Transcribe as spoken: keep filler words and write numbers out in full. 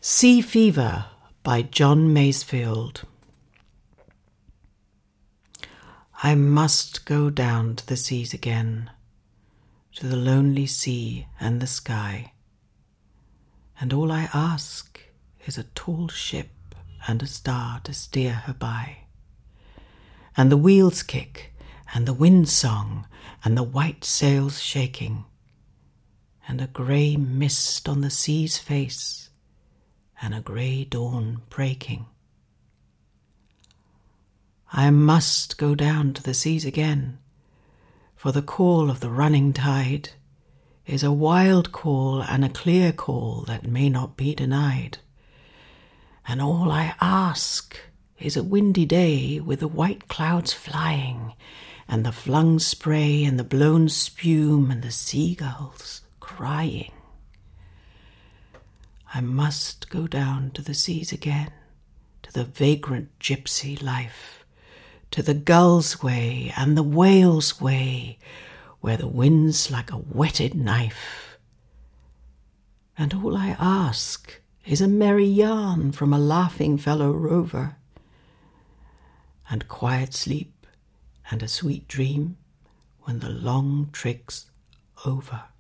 Sea Fever by John Masefield. I must go down to the seas again, to the lonely sea and the sky, and all I ask is a tall ship and a star to steer her by, and the wheels kick and the wind song and the white sails shaking, and a grey mist on the sea's face and a grey dawn breaking. I must go down to the seas again, for the call of the running tide is a wild call and a clear call that may not be denied. And all I ask is a windy day with the white clouds flying and the flung spray and the blown spume and the seagulls crying. I must go down to the seas again, to the vagrant gypsy life, to the gull's way and the whale's way, where the wind's like a whetted knife. And all I ask is a merry yarn from a laughing fellow rover, and quiet sleep and a sweet dream when the long trick's over.